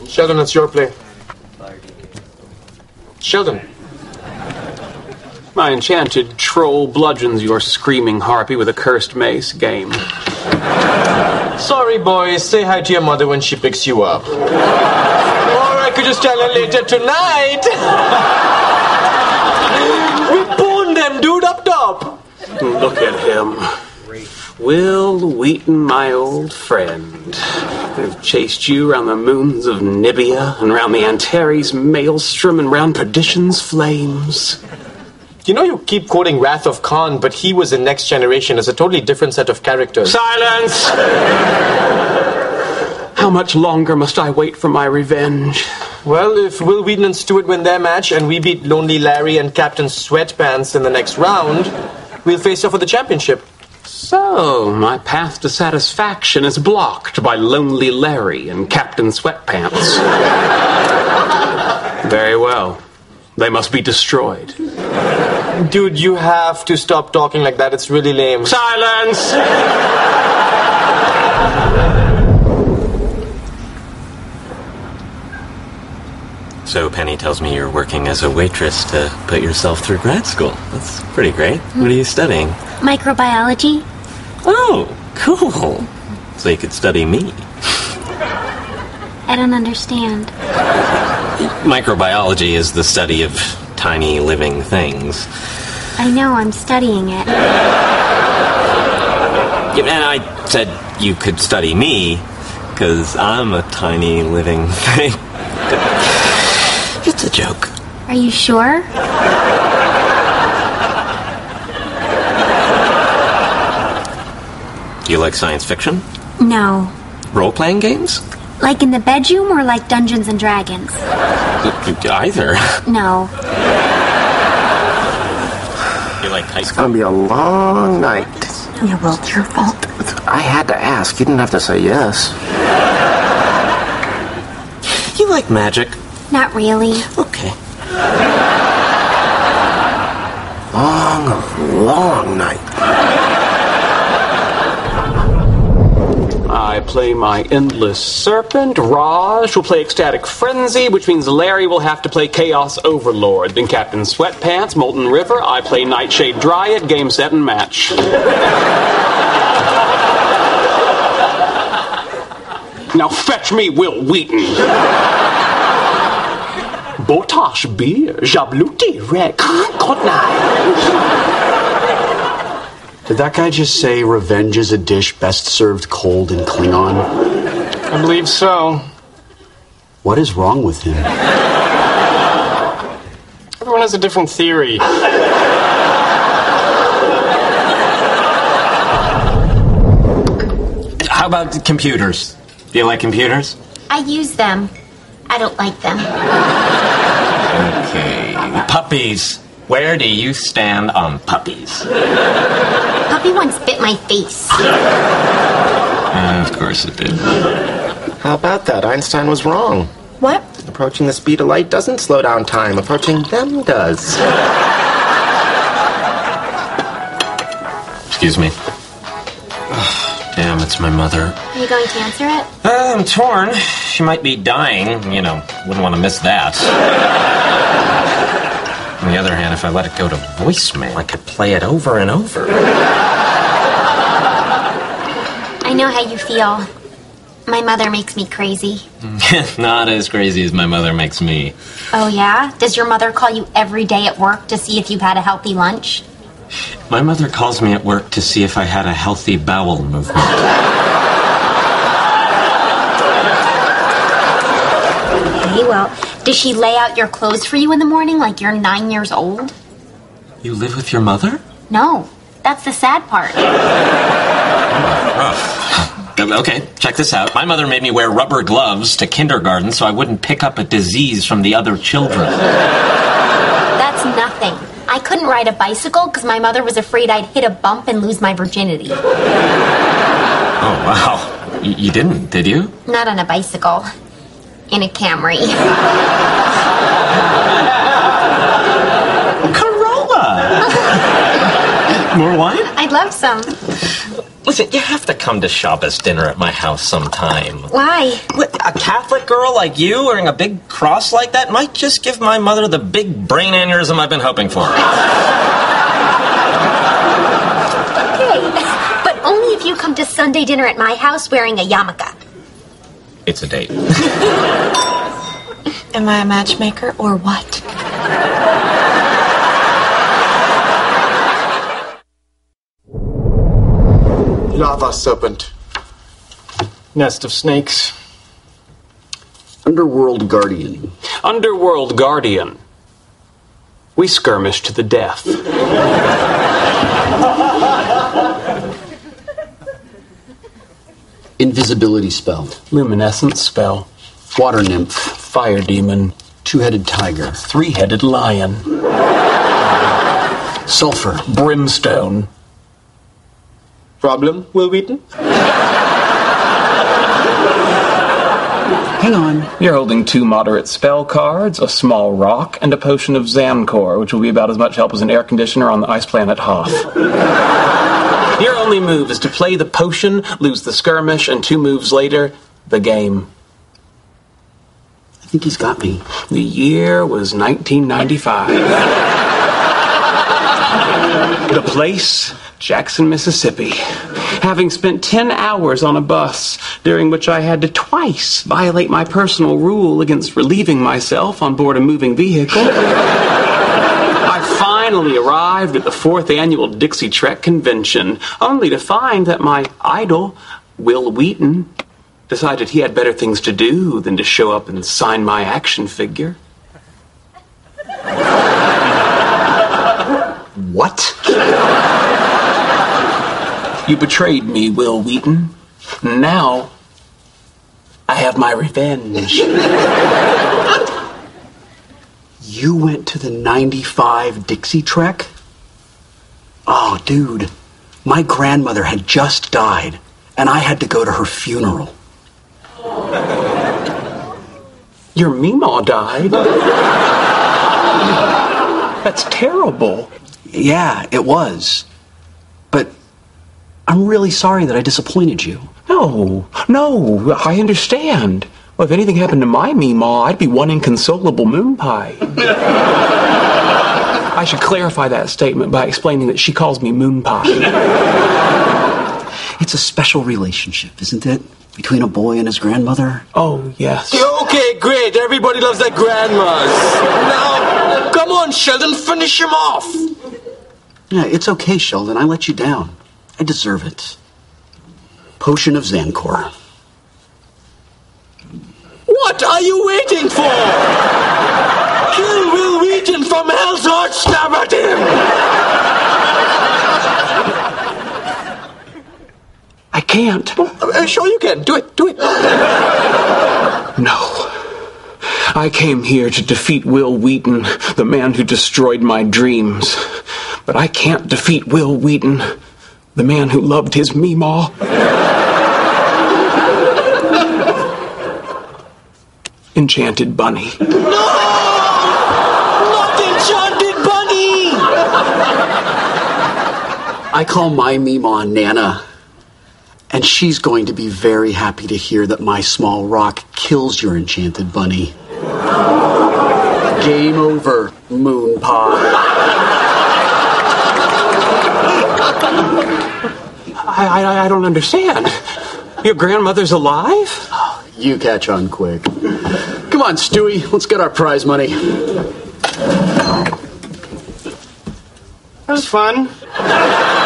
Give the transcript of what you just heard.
Sheldon, it's your play. Sheldon. My enchanted troll bludgeons your screaming harpy with a cursed mace. Game. Sorry, boys. Say hi to your mother when she picks you up. Or I could just tell her later tonight. We boned them, dude, up top. Look at him. Will Wheaton, my old friend. I've chased you round the moons of Nibia and round the Antares maelstrom and round perdition's flames. You know you keep quoting Wrath of Khan, but he was in Next Generation as a totally different set of characters. Silence! How much longer must I wait for my revenge? Well, if Will Wheaton and Stewart win their match and we beat Lonely Larry and Captain Sweatpants in the next round, we'll face off for the championship. So, my path to satisfaction is blocked by Lonely Larry and Captain Sweatpants. Very well. They must be destroyed. Dude, you have to stop talking like that. It's really lame. Silence! So Penny tells me you're working as a waitress to put yourself through grad school. That's pretty great. What are you studying? Microbiology. Oh, cool. So you could study me. I don't understand. Microbiology is the study of tiny living things. I know, I'm studying it. Yeah, and I said you could study me, because I'm a tiny living thing. It's a joke. Are you sure? Do you like science fiction? No. Role-playing games? Like in the bedroom or like Dungeons and Dragons? Either. No. You like high It's school? gonna be a long night. Yeah, well, it's your fault. I had to ask. You didn't have to say yes. You like magic? Not really. Okay. Long night. I play my Endless Serpent. Raj will play Ecstatic Frenzy, which means Larry will have to play Chaos Overlord. Then Captain Sweatpants, Molten River. I play Nightshade Dryad, game, set, and match. Now fetch me Will Wheaton. Botash beer, Jabluti Rex, good night. Did that guy just say revenge is a dish best served cold in Klingon? I believe so. What is wrong with him? Everyone has a different theory. How about computers? Do you like computers? I use them. I don't like them. Okay. Puppies. Where do you stand on puppies? Puppy once bit my face. Of course it did. How about that? Einstein was wrong. What? Approaching the speed of light doesn't slow down time. Approaching them does. Excuse me. Damn, it's my mother. Are you going to answer it? I'm torn. She might be dying. You know, wouldn't want to miss that. On the other hand, if I let it go to voicemail, I could play it over and over. I know how you feel. My mother makes me crazy. Not as crazy as my mother makes me. Oh, yeah? Does your mother call you every day at work to see if you've had a healthy lunch? My mother calls me at work to see if I had a healthy bowel movement. Okay, well, does she lay out your clothes for you in the morning like you're 9 years old? You live with your mother? No, that's the sad part. Okay, check this out. My mother made me wear rubber gloves to kindergarten so I wouldn't pick up a disease from the other children. That's nothing. I couldn't ride a bicycle because my mother was afraid I'd hit a bump and lose my virginity. Oh, wow. You didn't, did you? Not on a bicycle. In a Camry. Corolla! More wine? I'd love some. Listen, you have to come to Shabbos dinner at my house sometime. Why? What, a Catholic girl like you wearing a big cross like that might just give my mother the big brain aneurysm I've been hoping for. Okay, but only if you come to Sunday dinner at my house wearing a yarmulke. It's a date. Am I a matchmaker or what? Lava serpent. Nest of snakes. Underworld Guardian. Underworld Guardian. We skirmished to the death. Invisibility spell. Luminescence spell. Water nymph. Fire demon. Two-headed tiger. Three-headed lion. Sulfur. Brimstone. Problem, Will Wheaton? Hang on. You're holding 2 moderate spell cards, a small rock, and a potion of Xancor, which will be about as much help as an air conditioner on the ice planet Hoth. Your only move is to play the potion, lose the skirmish, and 2 moves later, the game. I think he's got me. The year was 1995. The place, Jackson, Mississippi. Having spent 10 hours on a bus, during which I had to twice violate my personal rule against relieving myself on board a moving vehicle, I finally arrived at the 4th annual Dixie Trek convention, only to find that my idol, Will Wheaton, decided he had better things to do than to show up and sign my action figure. What? You betrayed me, Will Wheaton. Now, I have my revenge. You went to the 95 Dixie Trek? Oh, dude. My grandmother had just died, and I had to go to her funeral. Your Meemaw died? That's terrible. Yeah, it was. But I'm really sorry that I disappointed you. No, I understand. Well, if anything happened to my Meemaw, I'd be one inconsolable moon pie. I should clarify that statement by explaining that she calls me moon pie. It's a special relationship, isn't it? Between a boy and his grandmother? Oh, yes. Okay, great. Everybody loves their grandmas. Now, come on, Sheldon, finish him off. Yeah, it's okay, Sheldon. I let you down. I deserve it. Potion of Xancor. What are you waiting for? Kill Will Wheaton from Hell's Heart, stab at him! I can't. Sure you can. Do it. No. I came here to defeat Will Wheaton, the man who destroyed my dreams. But I can't defeat Will Wheaton, the man who loved his Meemaw. Enchanted Bunny. No! Not Enchanted Bunny! I call my Meemaw Nana. And she's going to be very happy to hear that my small rock kills your enchanted bunny. Game over, moon pie. I don't understand. Your grandmother's alive? You catch on quick. Come on, Stewie, let's get our prize money. That was fun.